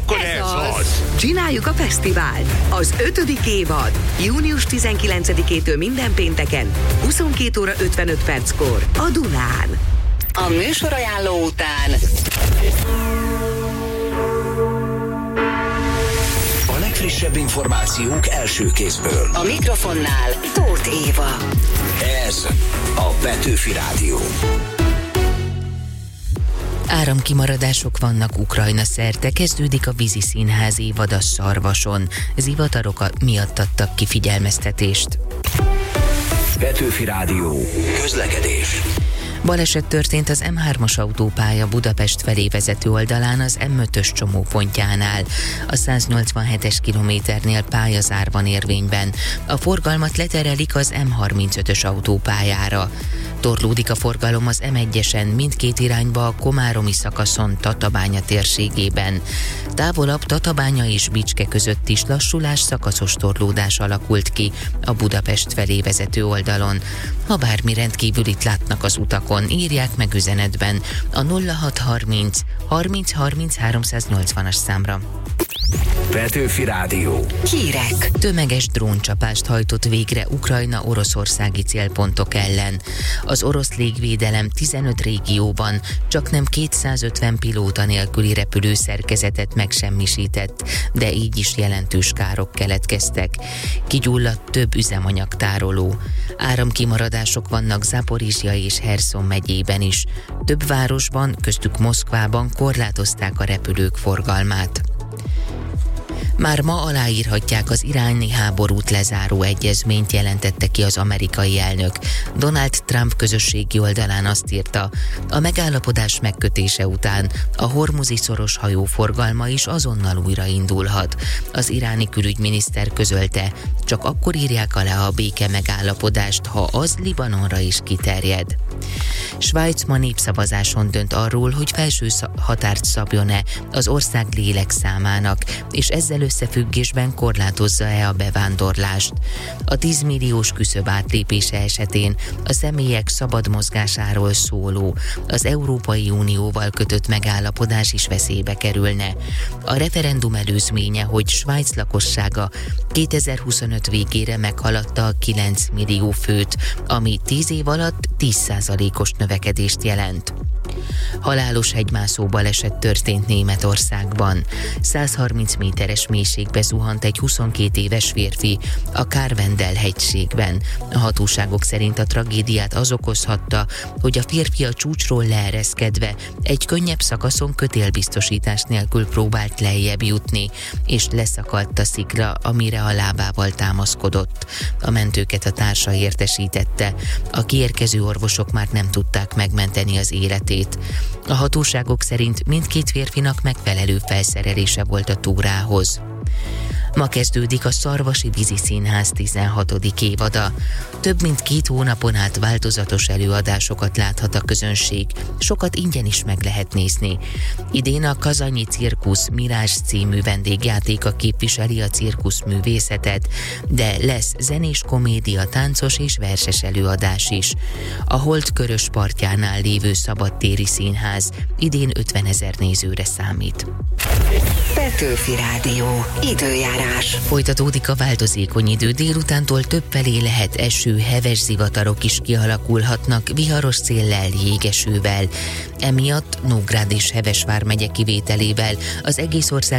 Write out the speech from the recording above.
akkor ez az. Csináljuk a fesztivált. Az 5. évad. Június 19-től minden pénteken, 22 óra 55 perckor a Dunán. A műsorajánló után a legfrissebb információk első kézből. a mikrofonnál Tóth Éva. Ez a Petőfi Rádió. Áramkimaradások vannak Ukrajna szerte, kezdődik a vízi színház évad a Szarvason. Zivatarok miatt adtak ki figyelmeztetést. Petőfi Rádió. Közlekedés. Baleset történt az M3-as autópálya Budapest felé vezető oldalán az M5-ös csomópontjánál. A 187-es kilométernél pályazár van érvényben. A forgalmat leterelik az M35-ös autópályára. Torlódik a forgalom az M1-esen mindkét irányba a komáromi szakaszon Tatabánya térségében. Távolabb Tatabánya és Bicske között is lassulás, szakaszos torlódás alakult ki a Budapest felé vezető oldalon. Ha bármi rendkívülit látnak az utakon, írják meg üzenetben a 0630 30 30 380-as számra. Petőfi Rádió. Hírek. Tömeges dróncsapást hajtott végre Ukrajna oroszországi célpontok ellen. Az orosz légvédelem 15 régióban csaknem 250 pilóta nélküli repülőszerkezetet megsemmisített, de így is jelentős károk keletkeztek. Kigyulladt több üzemanyagtároló. Áramkimaradások vannak Zaporizsja és Herszon megyében is. Több városban, köztük Moszkvában korlátozták a repülők forgalmát. Már ma aláírhatják az iráni háborút lezáró egyezményt, jelentette ki az amerikai elnök. Donald Trump közösségi oldalán azt írta, a megállapodás megkötése után a hormuzi szoros hajóforgalma is azonnal újraindulhat. Az iráni külügyminiszter közölte, csak akkor írják alá a béke megállapodást, ha az Libanonra is kiterjed. Svájc ma népszavazáson dönt arról, hogy felső határt szabjon-e az ország lélekszámának, és ezzel összefüggésben korlátozza-e a bevándorlást. A 10 milliós küszöb átlépése esetén a személyek szabad mozgásáról szóló, az Európai Unióval kötött megállapodás is veszélybe kerülne. A referendum előzménye, hogy Svájc lakossága 2025 végére meghaladta a 9 millió főt, ami 10 év alatt 10%-os növekedést jelent. Halálos hegymászó baleset történt Németországban. 130 méteres mélységbe zuhant egy 22 éves férfi a Karwendel hegységben. A hatóságok szerint a tragédiát az okozhatta, hogy a férfi a csúcsról leereszkedve egy könnyebb szakaszon kötélbiztosítás nélkül próbált lejjebb jutni, és leszakadt a szikla, amire a lábával támaszkodott. A mentőket a társa értesítette. A kiérkező orvosok már nem tudták megmenteni az életét. A hatóságok szerint mindkét férfinak megfelelő felszerelése volt a túrához. Ma kezdődik a Szarvasi Vízi Színház 16. évada. Több mint 2 hónapon át változatos előadásokat láthat a közönség, sokat ingyen is meg lehet nézni. Idén a Kazanyi Cirkusz Mirázs című vendégjátéka képviseli a cirkuszművészetet, de lesz zenés komédia, táncos és verses előadás is. A Holt Körös partjánál lévő szabadtéri színház idén 50 000 nézőre számít. Petőfi Rádió. Időjárás. Folytatódik a változékony idő, délutántól többfelé lehet eső, heves zivatarok is kialakulhatnak, viharos széllel, jégesővel. Emiatt Nógrád és Hevesvár megye kivételével az egész ország